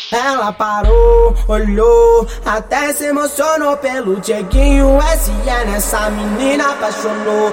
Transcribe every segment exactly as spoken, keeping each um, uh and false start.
Ela parou, olhou, até se emocionou pelo Dieguinho S N. Essa menina apaixonou.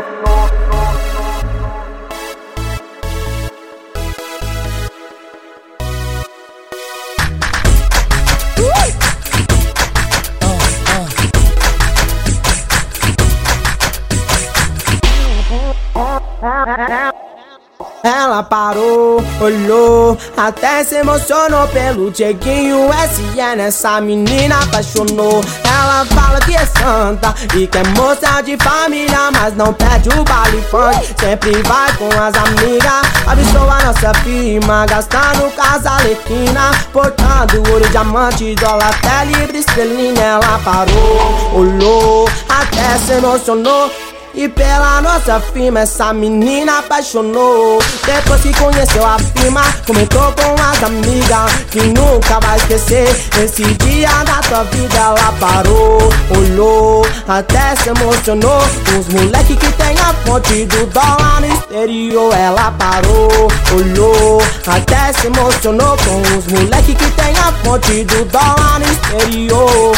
Ela parou, olhou, até se emocionou pelo Dieguinho S N. Essa menina apaixonou. Ela fala que é santa e que é moça de família, mas não perde o baile funk, sempre vai com as amigas. Abençoa a nossa firma, gastando casa alequina, portando ouro, diamante, dólar, até livre estrelinha. Ela parou, olhou, até se emocionou. E pela nossa firma essa menina apaixonou. Depois que conheceu a firma, comentou com as amigas que nunca vai esquecer esse dia da tua vida. Ela parou, olhou, até se emocionou. Os moleque que tem a fonte do dólar no exterior. Ela parou, olhou, até se emocionou com os moleque que tem a fonte do dólar no exterior.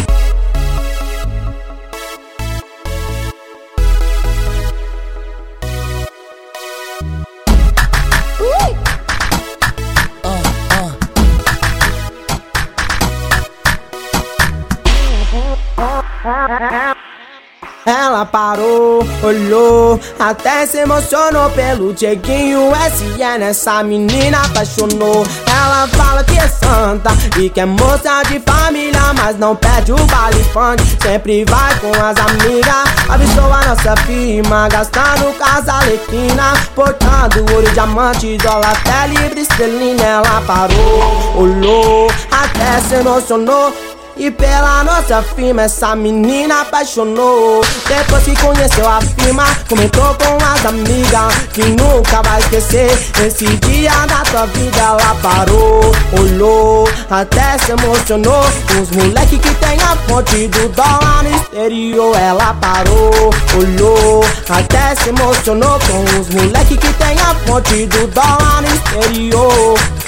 Ela parou, olhou, até se emocionou pelo Dieguinho S N. Essa menina apaixonou. Ela fala que é santa e que é moça de família, mas não perde o baile funk, sempre vai com as amigas. Abençoa a nossa firma, gastando casa alequina, portando ouro, diamante, dólar, até livre estrelinha. Ela parou, olhou, até se emocionou. E pela nossa firma essa menina apaixonou. Depois que conheceu a firma, comentou com as amigas que nunca vai esquecer esse dia da tua vida. Ela parou, olhou, até se emocionou. Os moleque que tem a fonte do dólar no exterior. Ela parou, olhou, até se emocionou com os moleque que tem a fonte do dólar no exterior.